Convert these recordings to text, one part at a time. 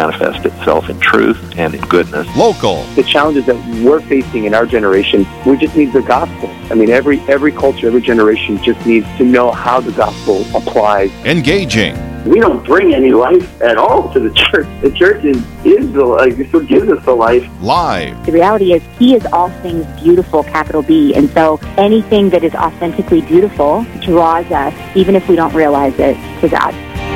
manifest itself in truth and in goodness. Local. The challenges that we're facing in our generation, we just need the gospel. I mean, every culture, every generation just needs to know how the gospel applies. Engaging. We don't bring any life at all to the church. The church is the life. It's what gives us the life. Live. The reality is He is all things beautiful, capital B. And so anything that is authentically beautiful draws us, even if we don't realize it, to God.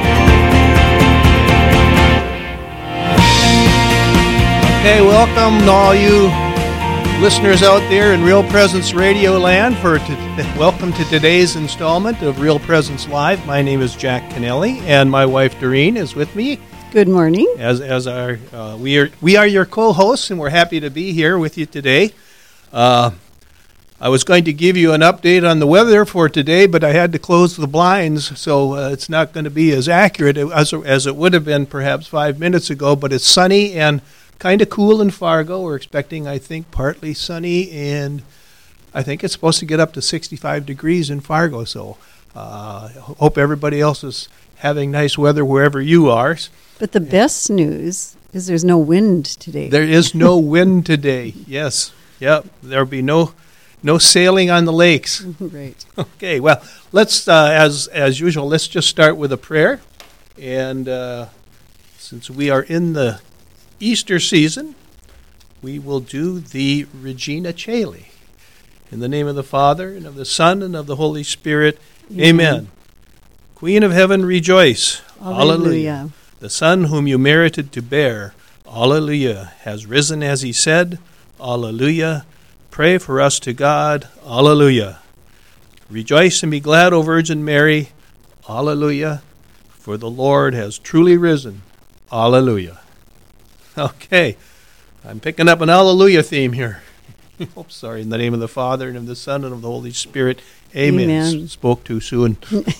Okay, welcome to all you listeners out there in Real Presence Radio Land. Welcome to today's installment of Real Presence Live. My name is Jack Kennelly, and my wife Doreen is with me. Good morning. As our we are your co-hosts, and we're happy to be here with you today. I was going to give you an update on the weather for today, but I had to close the blinds, so it's not going to be as accurate as it would have been perhaps 5 minutes ago. But it's sunny and kind of cool in Fargo. We're expecting, I think, partly sunny, and I think it's supposed to get up to 65 degrees in Fargo. So hope everybody else is having nice weather wherever you are. But the best news is there's no wind today. There is no wind today. Yes. Yep. There'll be no sailing on the lakes. Right. Okay. Well, let's as usual, let's just start with a prayer. And since we are in the Easter season, we will do the Regina Caeli. In the name of the Father, and of the Son, and of the Holy Spirit. Amen. Queen of heaven, rejoice. Alleluia. The Son whom you merited to bear, Alleluia, has risen as he said, Alleluia. Pray for us to God, Alleluia. Rejoice and be glad, O Virgin Mary, Alleluia, for the Lord has truly risen, Alleluia. Okay, I'm picking up an Alleluia theme here. Oops, sorry. In the name of the Father, and of the Son, and of the Holy Spirit. Amen. Amen. Spoke too soon.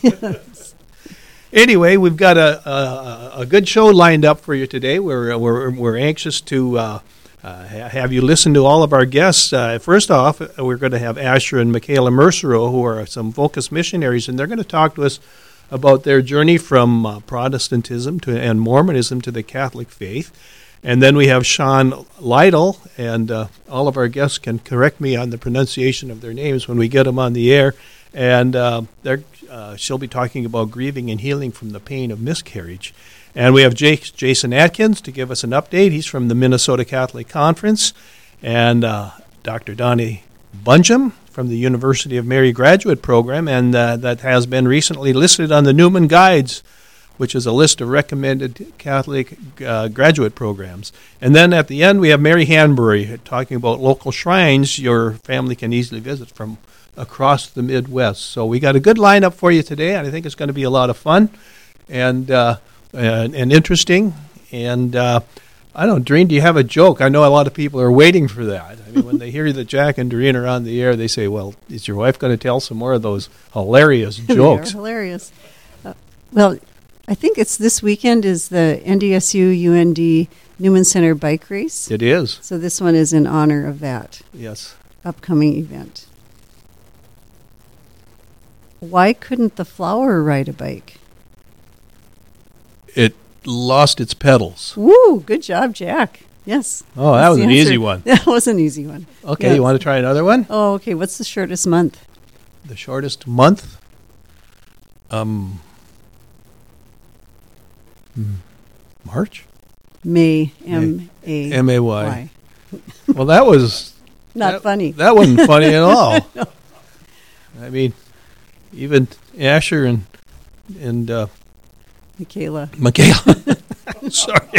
Anyway, we've got a good show lined up for you today. We're anxious to have you listen to all of our guests. First off, we're going to have Asher and Michaela Mercero, who are some Focus missionaries, and they're going to talk to us about their journey from Protestantism and Mormonism to the Catholic faith. And then we have Sean Lytle, and all of our guests can correct me on the pronunciation of their names when we get them on the air. And she'll be talking about grieving and healing from the pain of miscarriage. And we have Jason Atkins to give us an update. He's from the Minnesota Catholic Conference. And Dr. Donnie Bunjam from the University of Mary Graduate Program, and that has been recently listed on the Newman Guides, which is a list of recommended Catholic graduate programs. And then at the end, we have Mary Hanbury talking about local shrines your family can easily visit from across the Midwest. So we got a good lineup for you today, and I think it's going to be a lot of fun and interesting. And I don't know, Doreen, do you have a joke? I know a lot of people are waiting for that. I mean, when they hear that Jack and Doreen are on the air, they say, well, is your wife going to tell some more of those hilarious jokes? They are hilarious. Well, I think it's this weekend is the NDSU UND Newman Center bike race. It is. So this one is in honor of that. Yes. Upcoming event. Why couldn't the flower ride a bike? It lost its pedals. Woo! Good job, Jack. Yes. Oh, that was an easy one. That was an easy one. Okay, yes. You want to try another one? Oh, okay. What's the shortest month? The shortest month? March? May. M-A. M-A-Y. Well, that was... Not funny. That wasn't funny at all. No. I mean, even Asher and Michaela. Sorry.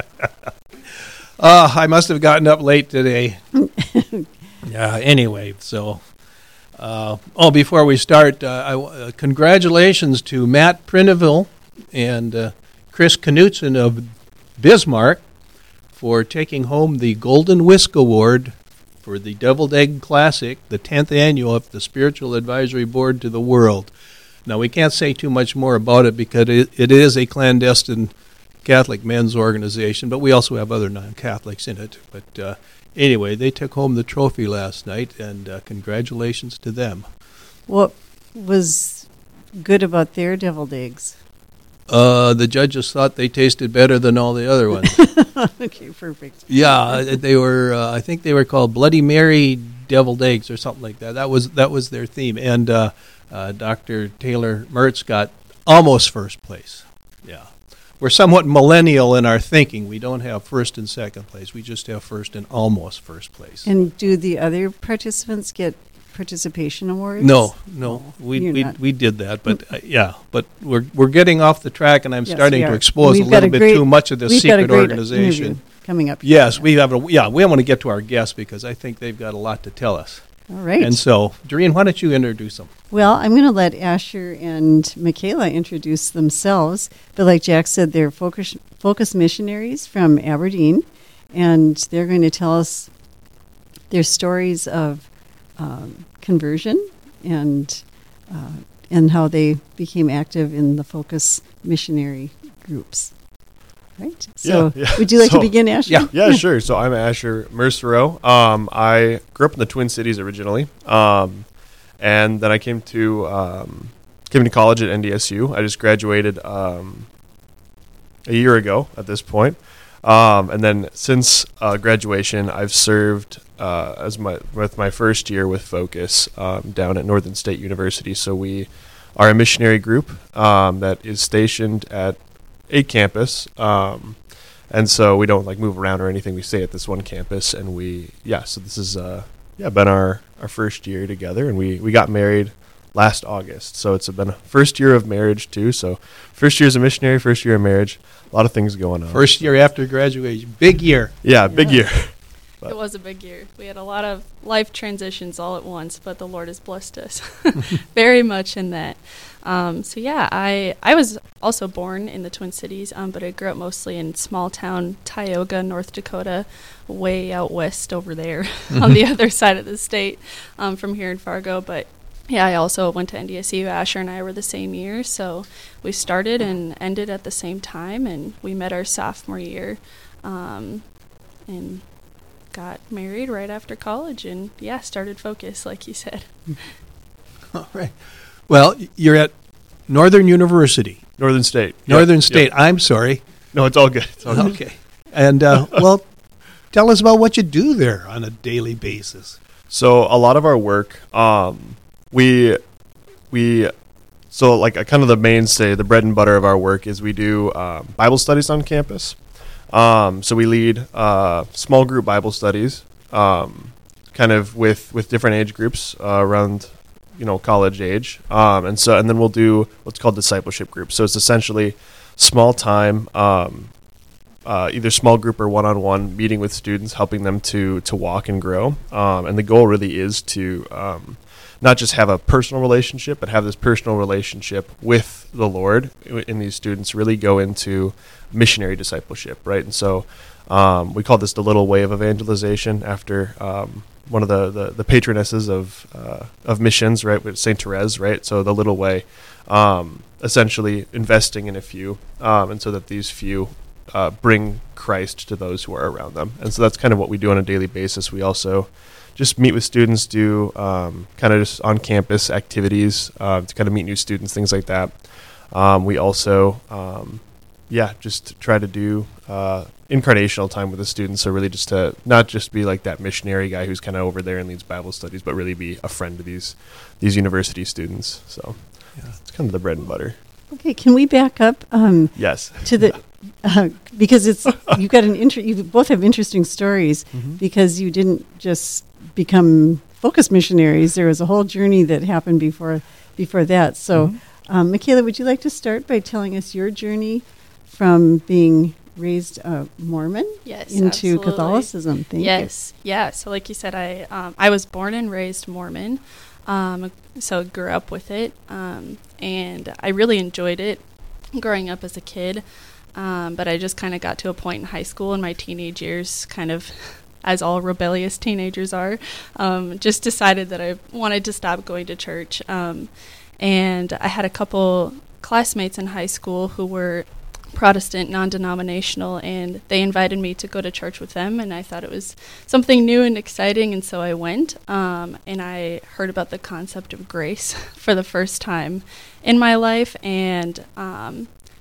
I must have gotten up late today. Anyway, so... before we start, congratulations to Matt Prindiville and Chris Knutson of Bismarck for taking home the Golden Whisk Award for the Deviled Egg Classic, the 10th annual of the Spiritual Advisory Board to the World. Now, we can't say too much more about it because it is a clandestine Catholic men's organization, but we also have other non-Catholics in it. But anyway, they took home the trophy last night, and congratulations to them. What was good about their deviled eggs? The judges thought they tasted better than all the other ones. Okay, perfect. Yeah, they were. I think they were called Bloody Mary deviled eggs or something like that. That was their theme. And Dr. Taylor Mertz got almost first place. Yeah, we're somewhat millennial in our thinking. We don't have first and second place. We just have first and almost first place. And do the other participants get participation awards? No, you're not. we did that, but but we're getting off the track, and I'm Yes, starting we to are. expose We've a got little bit great- too much of this we've got a secret great organization. interview coming up. Yes, we want to get to our guests because I think they've got a lot to tell us. All right. And so, Doreen, why don't you introduce them? Well, I'm going to let Asher and Michaela introduce themselves. But like Jack said, they're focus missionaries from Aberdeen, and they're going to tell us their stories of conversion and how they became active in the focus missionary groups. Right? So Yeah. would you like to So- begin, Asher? Yeah, sure. So I'm Asher Mercereau. I grew up in the Twin Cities originally, and then I came to college at NDSU. I just graduated a year ago at this point, and then since graduation, I've served with my first year with Focus down at Northern State University. So we are a missionary group that is stationed at a campus. And so we don't move around or anything. We stay at this one campus, and so this is been our first year together, and we got married last August. So it's been a first year of marriage too. So first year as a missionary, first year of marriage, a lot of things going on. First year after graduation, big year. Yeah, big year. It was a big year. We had a lot of life transitions all at once, but the Lord has blessed us very much in that. I was also born in the Twin Cities, but I grew up mostly in small town Tioga, North Dakota, way out west over there on the other side of the state from here in Fargo. But yeah, I also went to NDSU. Asher and I were the same year, so we started and ended at the same time, and we met our sophomore year and got married right after college and, started Focus, like you said. All right. Well, you're at Northern University. Northern State. Northern Yep. State. I'm sorry. No, it's all good. It's all good. Okay. And, well, tell us about what you do there on a daily basis. So a lot of our work, kind of the mainstay, the bread and butter of our work is we do Bible studies on campus. So we lead small group Bible studies, kind of with different age groups around, college age. And then we'll do what's called discipleship groups. So it's essentially small time, either small group or one-on-one meeting with students, helping them to walk and grow. And the goal really is to not just have a personal relationship, but have this personal relationship with the Lord in these students, really go into missionary discipleship, right? And so we call this the little way of evangelization after one of the patronesses of missions, right, with St. Therese, right? So the little way, essentially investing in a few, and so that these few bring Christ to those who are around them. And so that's kind of what we do on a daily basis. We also just meet with students, do kind of just on-campus activities to kind of meet new students, things like that. We also, just try to do incarnational time with the students, so really just to not just be like that missionary guy who's kind of over there and leads Bible studies, but really be a friend to these university students. So it's kind of the bread and butter. Okay, can we back up? Yes. To the because you both have interesting stories because you didn't just become Focus missionaries. There was a whole journey that happened before that. So, Michaela, would you like to start by telling us your journey from being raised Mormon into absolutely. Catholicism? Thank you. Yeah. So like you said, I was born and raised Mormon, so grew up with it, and I really enjoyed it growing up as a kid. But I just kind of got to a point in high school in my teenage years, kind of as all rebellious teenagers are, just decided that I wanted to stop going to church. And I had a couple classmates in high school who were Protestant, non-denominational, and they invited me to go to church with them, and I thought it was something new and exciting, and so I went, and I heard about the concept of grace for the first time in my life, and I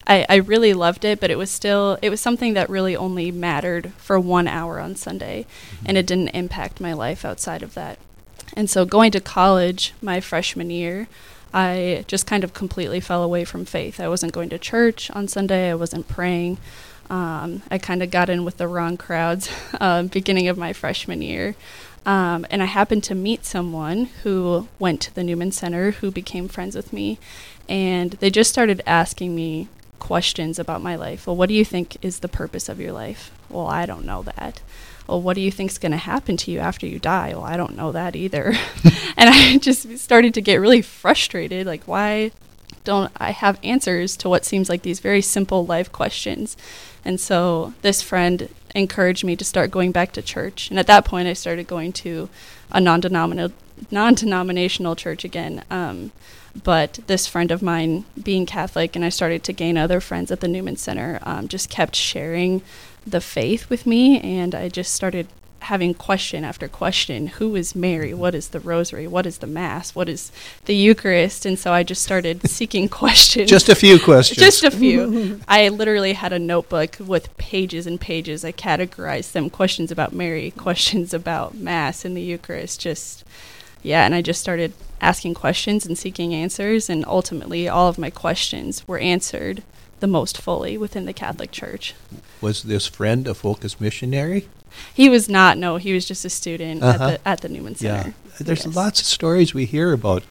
I really loved it, but it was something that really only mattered for 1 hour on Sunday, and it didn't impact my life outside of that. And so going to college my freshman year, I just kind of completely fell away from faith. I wasn't going to church on Sunday. I wasn't praying. I kind of got in with the wrong crowds beginning of my freshman year. And I happened to meet someone who went to the Newman Center who became friends with me. And they just started asking me questions about my life. Well, what do you think is the purpose of your life? Well, I don't know that. Well, what do you think is going to happen to you after you die? Well, I don't know that either. And I just started to get really frustrated. Like, why don't I have answers to what seems like these very simple life questions? And so this friend encouraged me to start going back to church. And at that point, I started going to a non-denominational church again. But this friend of mine, being Catholic, and I started to gain other friends at the Newman Center, just kept sharing the faith with me, and I just started having question after question. Who is Mary? What is the Rosary? What is the Mass? What is the Eucharist? And so I just started seeking questions. Just a few questions. Just a few. I literally had a notebook with pages and pages. I categorized them: questions about Mary, questions about Mass and the Eucharist. And I just started asking questions and seeking answers, and ultimately all of my questions were answered the most fully within the Catholic Church. Was this friend a Focus missionary? He was not. No, he was just a student at the Newman Center. Yeah, there's lots of stories we hear about,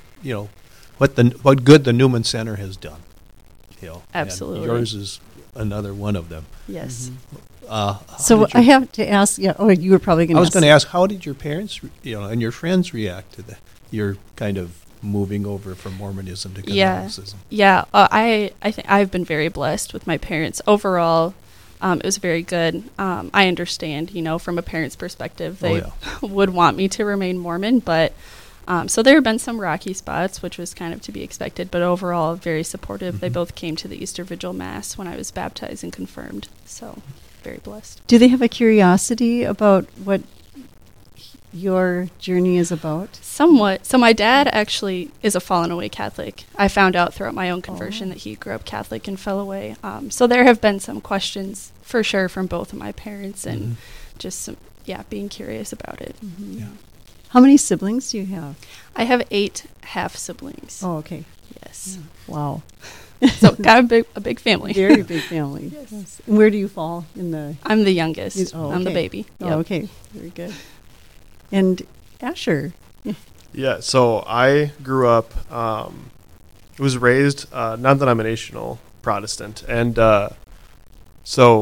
what good the Newman Center has done. Absolutely. And yours is another one of them. Yes. So I have to ask. Yeah. Oh, you were probably going to. I was going to ask, how did your parents, and your friends react to your kind of moving over from Mormonism to Catholicism? Yeah. I think I've been very blessed with my parents overall. It was very good. I understand, from a parent's perspective, they would want me to remain Mormon, but so there have been some rocky spots, which was kind of to be expected, but overall very supportive. Mm-hmm. They both came to the Easter Vigil Mass when I was baptized and confirmed, so very blessed. Do they have a curiosity about what your journey is about? Somewhat. So my dad actually is a fallen away Catholic. I found out throughout my own conversion that he grew up Catholic and fell away. So there have been some questions for sure from both of my parents, and just some, being curious about it. Mm-hmm. Yeah. How many siblings do you have? I have 8 half siblings. Oh, okay. Yes. Yeah. Wow. So got a big family. Very big family. Yes. And where do you fall in the? I'm the youngest. Okay. I'm the baby. Yep. Oh, okay. Very good. And Asher. Yeah, so I grew up, was raised non-denominational Protestant. And so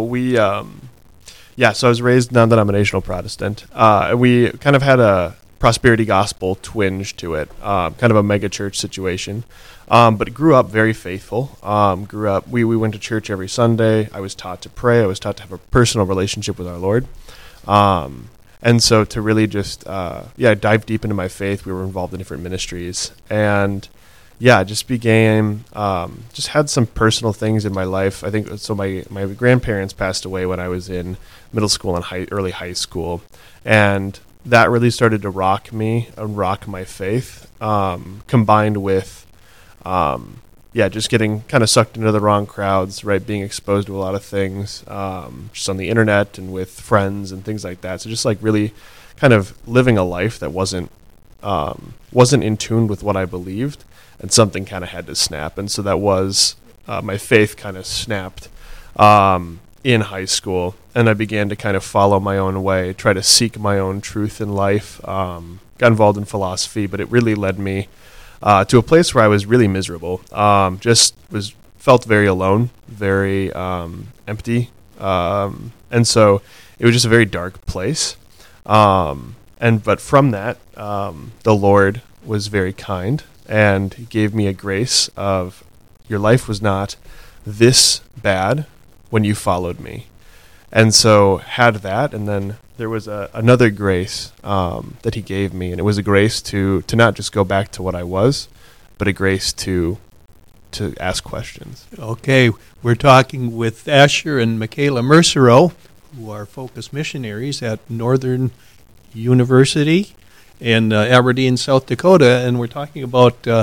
I was raised non-denominational Protestant. We kind of had a prosperity gospel twinge to it, kind of a mega church situation. But grew up very faithful. We went to church every Sunday. I was taught to pray. I was taught to have a personal relationship with our Lord. And so to really just, dive deep into my faith, we were involved in different ministries. And, just began, just had some personal things in my life. I think, so my grandparents passed away when I was in middle school and early high school. And that really started to rock me and rock my faith, combined with, just getting kind of sucked into the wrong crowds, right? Being exposed to a lot of things, just on the internet and with friends and things like that. So just like really kind of living a life that wasn't in tune with what I believed, and something kind of had to snap. And so that was, my faith kind of snapped, in high school. And I began to kind of follow my own way, try to seek my own truth in life, got involved in philosophy, but it really led me to a place where I was really miserable. Felt very alone, very empty, and so it was just a very dark place. But from that, the Lord was very kind, and He gave me a grace of, your life was not this bad when you followed me. And so had that, and then there was another grace that He gave me, and it was a grace to not just go back to what I was, but a grace to ask questions. Okay, we're talking with Asher and Michaela Mercereau, who are Focus missionaries at Northern University in Aberdeen, South Dakota, and we're talking about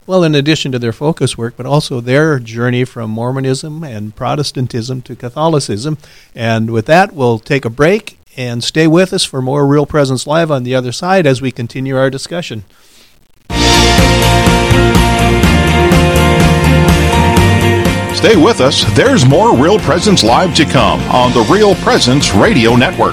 Well, in addition to their focus work, but also their journey from Mormonism and Protestantism to Catholicism. And with that, we'll take a break and stay with us for more Real Presence Live on the other side as we continue our discussion. Stay with us. There's more Real Presence Live to come on the Real Presence Radio Network.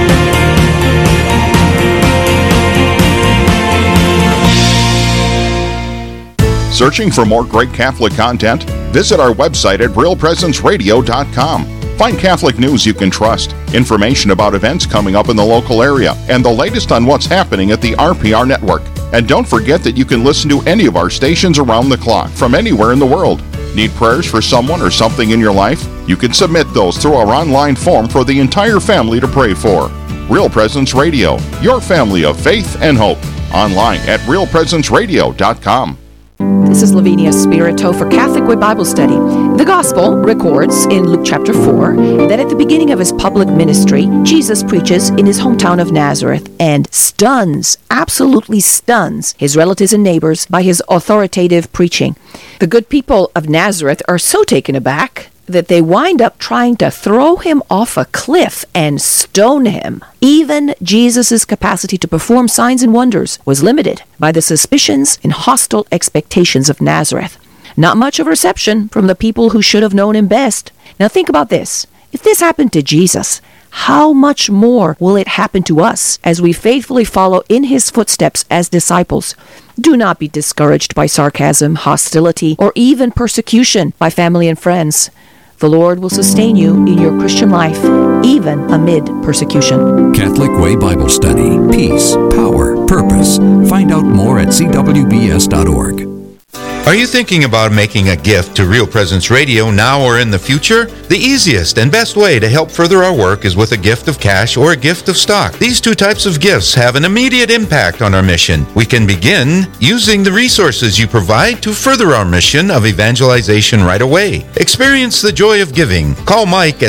Searching for more great Catholic content? Visit our website at realpresenceradio.com. Find Catholic news you can trust, information about events coming up in the local area, and the latest on what's happening at the RPR network. And don't forget that you can listen to any of our stations around the clock from anywhere in the world. Need prayers for someone or something in your life? You can submit those through our online form for the entire family to pray for. Real Presence Radio, your family of faith and hope. Online at realpresenceradio.com. This is Lavinia Spirito for Catholic Way Bible Study. The Gospel records in Luke chapter 4 that at the beginning of his public ministry, Jesus preaches in his hometown of Nazareth and absolutely stuns his relatives and neighbors by his authoritative preaching. The good people of Nazareth are so taken aback that they wind up trying to throw him off a cliff and stone him. Even Jesus' capacity to perform signs and wonders was limited by the suspicions and hostile expectations of Nazareth. Not much of a reception from the people who should have known him best. Now think about this. If this happened to Jesus, how much more will it happen to us as we faithfully follow in his footsteps as disciples? Do not be discouraged by sarcasm, hostility, or even persecution by family and friends. The Lord will sustain you in your Christian life, even amid persecution. Catholic Way Bible Study. Peace, power, purpose. Find out more at cwbs.org. Are you thinking about making a gift to Real Presence Radio now or in the future? The easiest and best way to help further our work is with a gift of cash or a gift of stock. These two types of gifts have an immediate impact on our mission. We can begin using the resources you provide to further our mission of evangelization right away. Experience the joy of giving. Call Mike at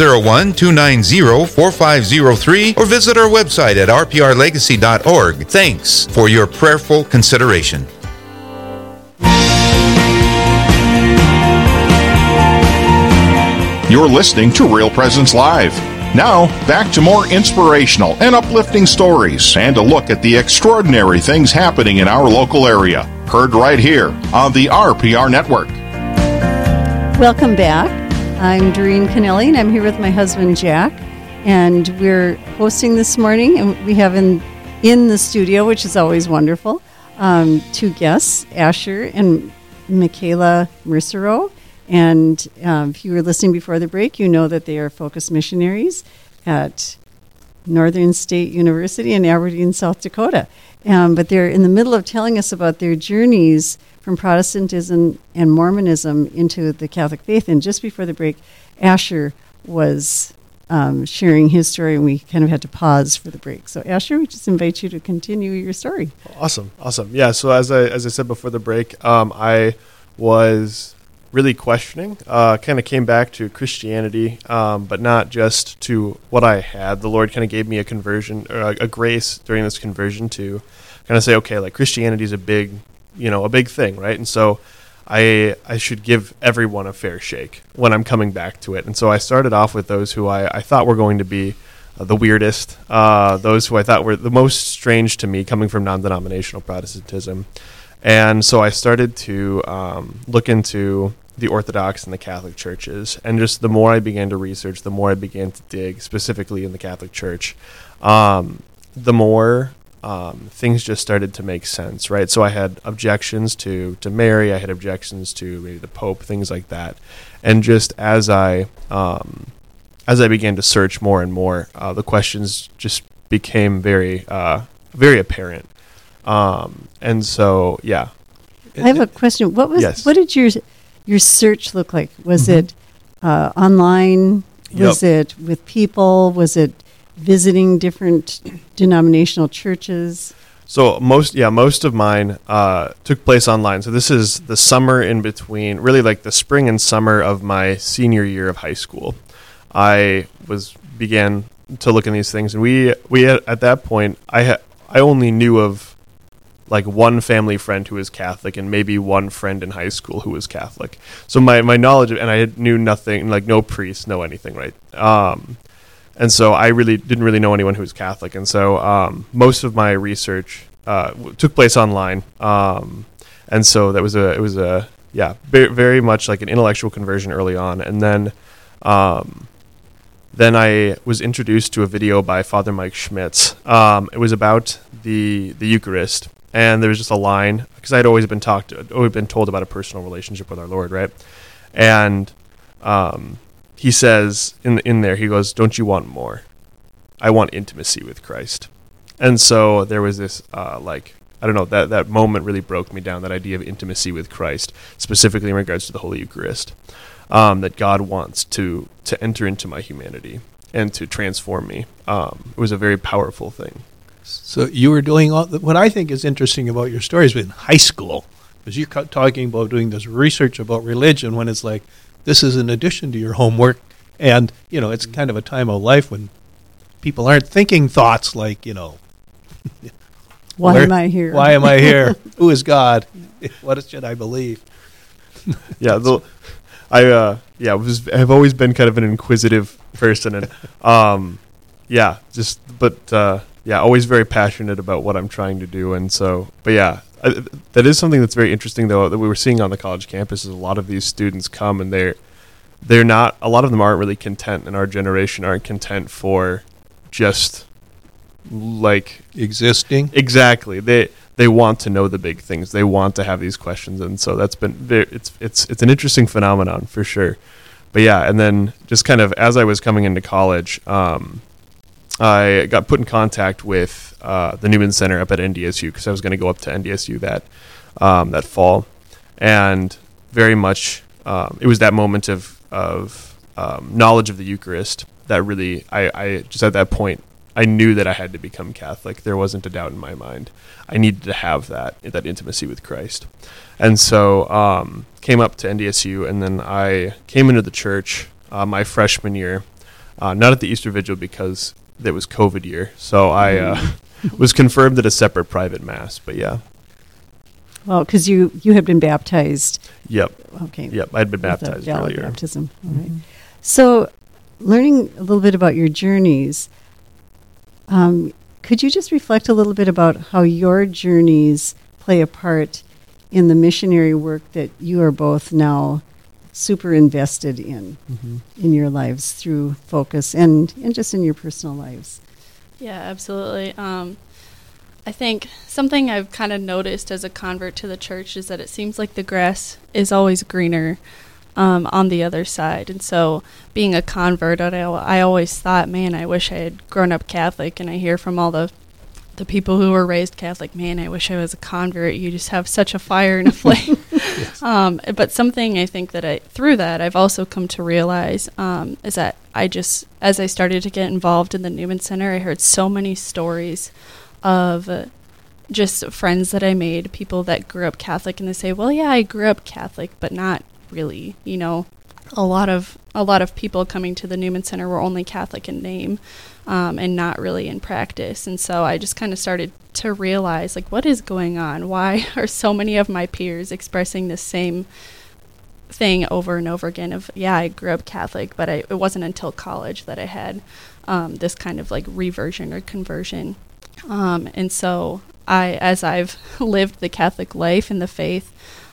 701-290-4503 or visit our website at rprlegacy.org. Thanks for your prayerful consideration. You're listening to Real Presence Live. Now, back to more inspirational and uplifting stories and a look at the extraordinary things happening in our local area. Heard right here on the RPR Network. Welcome back. I'm Doreen Kennelly, and I'm here with my husband, Jack. And we're hosting this morning, and we have in the studio, which is always wonderful, two guests, Asher and Michaela Mercero. And if you were listening before the break, you know that they are focused missionaries at Northern State University in Aberdeen, South Dakota. But they're in the middle of telling us about their journeys from Protestantism and Mormonism into the Catholic faith. And just before the break, Asher was sharing his story, and we kind of had to pause for the break. So, Asher, we just invite you to continue your story. Awesome. Yeah, so as I said before the break, I was really questioning, kind of came back to Christianity, but not just to what I had. The Lord kind of gave me a conversion, or a grace during this conversion to kind of say, okay, like Christianity is a big thing, right? And so I should give everyone a fair shake when I'm coming back to it. And so I started off with those who I thought were going to be the weirdest, those who I thought were the most strange to me coming from non-denominational Protestantism. And so I started to look into the Orthodox and the Catholic churches. And just the more I began to research, the more I began to dig, specifically in the Catholic Church, the more things just started to make sense, right? So I had objections to Mary, I had objections to maybe the Pope, things like that. And just as I began to search more and more, the questions just became very apparent. And so, yeah. I have a question. What did your search look like? Was it online? Was it with people? Was it visiting different denominational churches? So most of mine took place online. So this is the summer in between, really like the spring and summer of my senior year of high school. I began to look in these things, and we at that point, I only knew of like one family friend who was Catholic and maybe one friend in high school who was Catholic. So my knowledge, and I knew nothing, like no priest, no anything, right? And so I really didn't really know anyone who was Catholic. And so most of my research took place online. And so it was a very much like an intellectual conversion early on. And then I was introduced to a video by Father Mike Schmitz. It was about the Eucharist. And there was just a line, because I'd always been told about a personal relationship with our Lord, right? And he says in there, he goes, "Don't you want more? I want intimacy with Christ." And so there was this, that moment really broke me down, that idea of intimacy with Christ, specifically in regards to the Holy Eucharist, that God wants to enter into my humanity and to transform me. It was a very powerful thing. So you were doing what I think is interesting about your story is in high school, because you're talking about doing this research about religion when it's like, this is in addition to your homework, and, it's kind of a time of life when people aren't thinking thoughts like, why am I here? Why am I here? Who is God? What should I believe? Yeah, I've always been kind of an inquisitive person, and always very passionate about what I'm trying to do. And so, that is something that's very interesting, though, that we were seeing on the college campus, is a lot of these students come and they're not, a lot of them aren't really content in our generation, aren't content for just like existing. Exactly. They want to know the big things. They want to have these questions. And so that's been it's an interesting phenomenon for sure. But yeah, and then just kind of as I was coming into college, I got put in contact with the Newman Center up at NDSU, because I was going to go up to NDSU that fall, and very much it was that moment of knowledge of the Eucharist that really I just at that point I knew that I had to become Catholic. There wasn't a doubt in my mind. I needed to have that intimacy with Christ, and so came up to NDSU, and then I came into the church my freshman year, not at the Easter Vigil because it was COVID year, so I was confirmed at a separate private mass. But yeah. Well, because you had been baptized. Yep. Okay. Yep, I had been baptized earlier. Baptism. All right. So, learning a little bit about your journeys, could you just reflect a little bit about how your journeys play a part in the missionary work that you are both now super invested in your lives through Focus and just in your personal lives? Yeah, absolutely. I think something I've kind of noticed as a convert to the church is that it seems like the grass is always greener on the other side. And so being a convert, I always thought, man, I wish I had grown up Catholic. And I hear from all the people who were raised Catholic, man, I wish I was a convert. You just have such a fire and a flame. Yes. But something I think that through that I've also come to realize is that as I started to get involved in the Newman Center, I heard so many stories of just friends that I made, people that grew up Catholic, and they say, well, yeah, I grew up Catholic, but not really. A lot of people coming to the Newman Center were only Catholic in name, and not really in practice. And so I just kind of started to realize, like, what is going on? Why are so many of my peers expressing the same thing over and over again of, yeah, I grew up Catholic, but it wasn't until college that I had this kind of like reversion or conversion. And so as I've lived the Catholic life and the faith,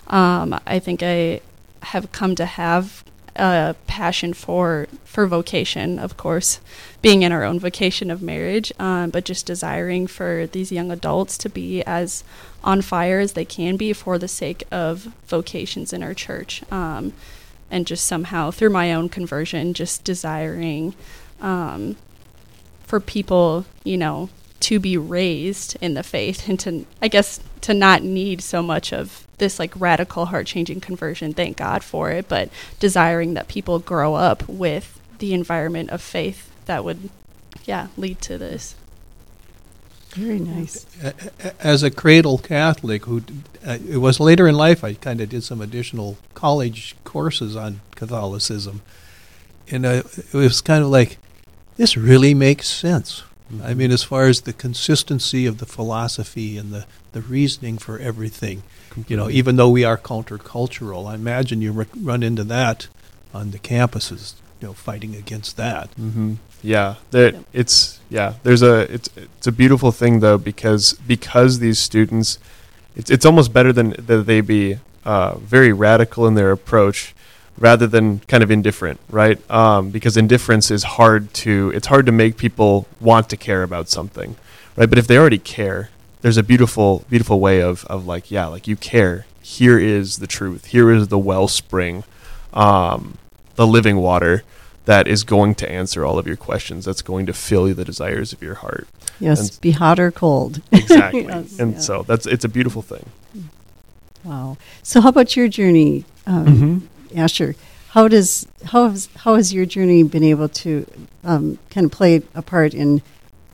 I think I have come to have a passion for vocation, of course, being in our own vocation of marriage, but just desiring for these young adults to be as on fire as they can be for the sake of vocations in our church, and just somehow through my own conversion, just desiring for people, to be raised in the faith and to not need so much of this like radical heart-changing conversion, thank God for it, but desiring that people grow up with the environment of faith that would, lead to this. Very nice. As a cradle Catholic, who it was later in life, I kind of did some additional college courses on Catholicism, and it was kind of like, this really makes sense. I mean, as far as the consistency of the philosophy and the reasoning for everything, even though we are countercultural, I imagine you run into that on the campuses, fighting against that. Mm-hmm. Yeah, it's a beautiful thing though, because these students, it's almost better than that they be very radical in their approach rather than kind of indifferent, right? Because indifference is hard to make people want to care about something, right? But if they already care, there's a beautiful way of like you care. Here is the truth. Here is the wellspring, the living water that is going to answer all of your questions. That's going to fill the desires of your heart. Yes, be hot or cold. Exactly. Yes, and so it's a beautiful thing. Wow. So how about your journey, Asher? How has your journey been able to kind of play a part in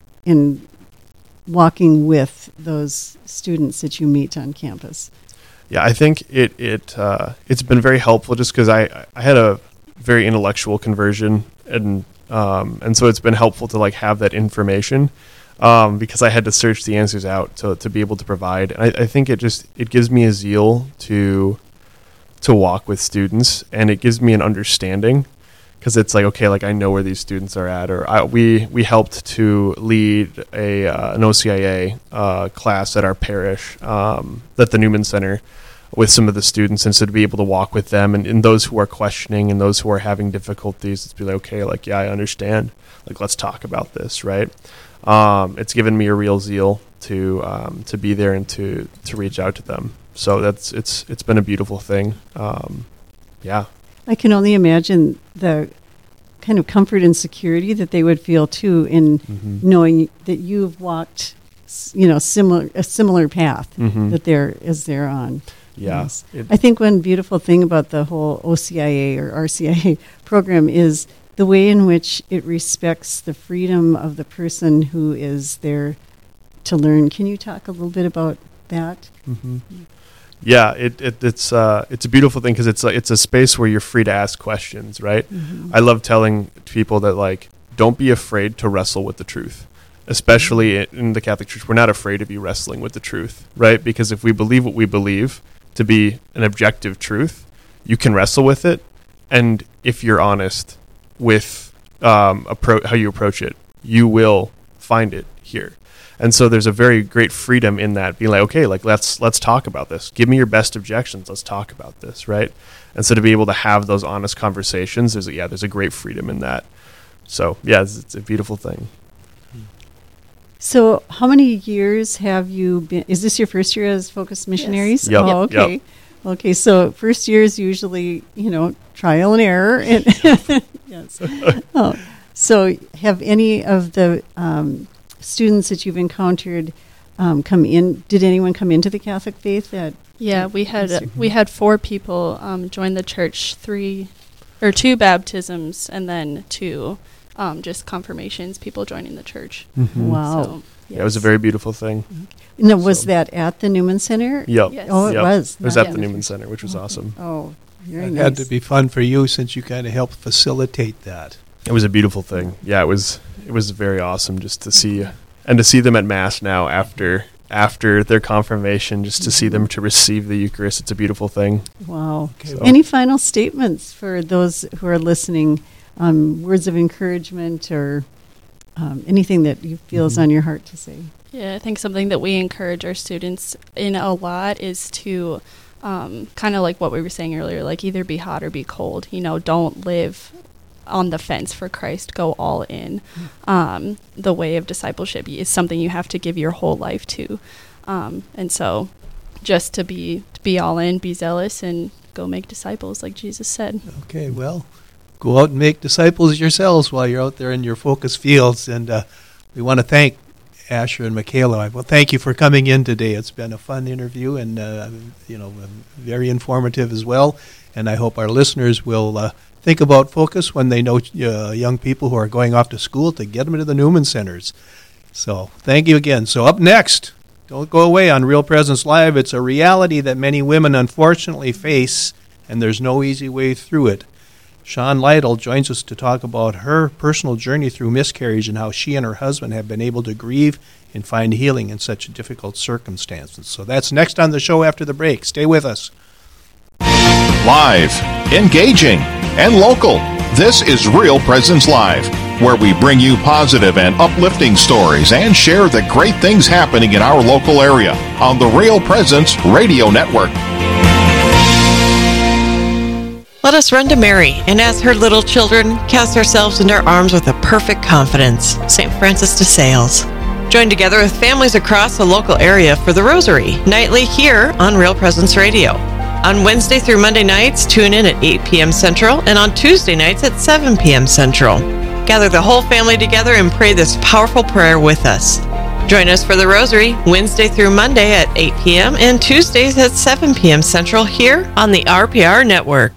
walking with those students that you meet on campus? Yeah, I think it's been very helpful just because I had a very intellectual conversion, and so it's been helpful to have that information because I had to search the answers out to be able to provide. And I think it gives me a zeal to walk with students, and it gives me an understanding because it's I know where these students are at, or we helped to lead an OCIA class at our parish at the Newman Center with some of the students, and so to be able to walk with them and those who are questioning and those who are having difficulties, it's be I understand. Let's talk about this, right? It's given me a real zeal to be there and to reach out to them. So it's been a beautiful thing. Yeah. I can only imagine the kind of comfort and security that they would feel too in knowing that you've walked, a similar path that they're on. Yeah. Yes. I think one beautiful thing about the whole OCIA or RCIA program is the way in which it respects the freedom of the person who is there to learn. Can you talk a little bit about that? Mm-hmm. Yeah, it's a beautiful thing because it's a space where you're free to ask questions, right? Mm-hmm. I love telling people that don't be afraid to wrestle with the truth, especially in the Catholic Church. We're not afraid of you wrestling with the truth, right? Because if we believe what we believe to be an objective truth, you can wrestle with it, and if you're honest with how you approach it, you will find it here. And so there's a very great freedom in that, being okay, let's talk about this. Give me your best objections. Let's talk about this, right? And so to be able to have those honest conversations, there's a great freedom in that. So yeah, it's a beautiful thing. So how many years have you been? Is this your first year as Focus Missionaries? Yes. Yep. Oh, okay. Yep. Okay, so first year is usually, trial and error. And yes. So have any of the students that you've encountered come in? Did anyone come into the Catholic faith? We had 4 people join the church, 2 baptisms, and then 2 just confirmations, people joining the church. Mm-hmm. Wow. So, yes. Yeah, it was a very beautiful thing. Now, was that at the Newman Center? Yep. Yes. Oh, it was. It was at the Newman Center, which was awesome. Oh, very It nice. had to be fun for you since you kind of helped facilitate that. It was a beautiful thing. Yeah, it was very awesome just to see them at Mass now after their confirmation, just to see them to receive the Eucharist. It's a beautiful thing. Wow. Okay. So. Any final statements for those who are listening? Words of encouragement or anything that you feel is on your heart to say? Yeah, I think something that we encourage our students in a lot is to kind of like what we were saying earlier, either be hot or be cold. Don't live on the fence for Christ. Go all in. The way of discipleship is something you have to give your whole life to. And so just to be all in, be zealous, and go make disciples like Jesus said. Okay, well, go out and make disciples yourselves while you're out there in your focus fields. And we want to thank Asher and Michaela. Well, thank you for coming in today. It's been a fun interview and very informative as well. And I hope our listeners will think about Focus when they know young people who are going off to school, to get them into the Newman Centers. So thank you again. So up next, don't go away on Real Presence Live. It's a reality that many women unfortunately face, and there's no easy way through it. Shawn Lytle joins us to talk about her personal journey through miscarriage and how she and her husband have been able to grieve and find healing in such difficult circumstances. So that's next on the show after the break. Stay with us. Live, engaging, and local. This is Real Presence Live, where we bring you positive and uplifting stories and share the great things happening in our local area on the Real Presence Radio Network. Let us run to Mary, and as her little children, cast ourselves into her arms with a perfect confidence. St. Francis de Sales. Join together with families across the local area for the Rosary, nightly here on Real Presence Radio. On Wednesday through Monday nights, tune in at 8 p.m. Central, and on Tuesday nights at 7 p.m. Central. Gather the whole family together and pray this powerful prayer with us. Join us for the Rosary Wednesday through Monday at 8 p.m. and Tuesdays at 7 p.m. Central here on the RPR Network.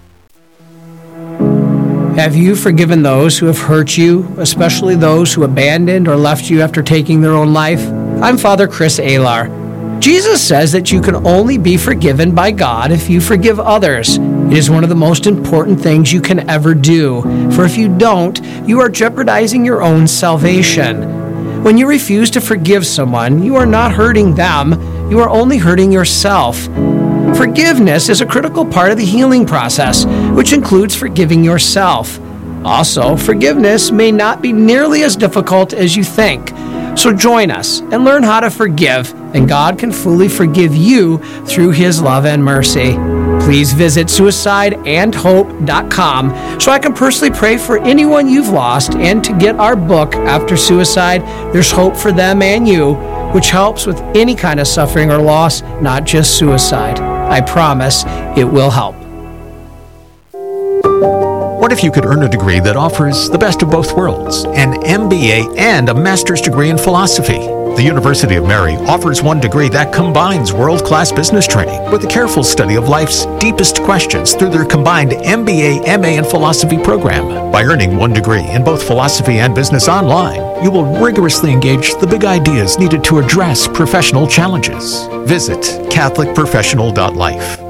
Have you forgiven those who have hurt you, especially those who abandoned or left you after taking their own life? I'm Father Chris Alar. Jesus says that you can only be forgiven by God if you forgive others. It is one of the most important things you can ever do, for if you don't, you are jeopardizing your own salvation. When you refuse to forgive someone, you are not hurting them, you are only hurting yourself. Forgiveness is a critical part of the healing process, which includes forgiving yourself. Also, forgiveness may not be nearly as difficult as you think. So join us and learn how to forgive, and God can fully forgive you through His love and mercy. Please visit suicideandhope.com so I can personally pray for anyone you've lost, and to get our book, After Suicide, There's Hope for Them and You, which helps with any kind of suffering or loss, not just suicide. I promise it will help. What if you could earn a degree that offers the best of both worlds, an MBA and a master's degree in philosophy? The University of Mary offers one degree that combines world-class business training with a careful study of life's deepest questions through their combined MBA, MA, and philosophy program. By earning one degree in both philosophy and business online, you will rigorously engage the big ideas needed to address professional challenges. Visit CatholicProfessional.life.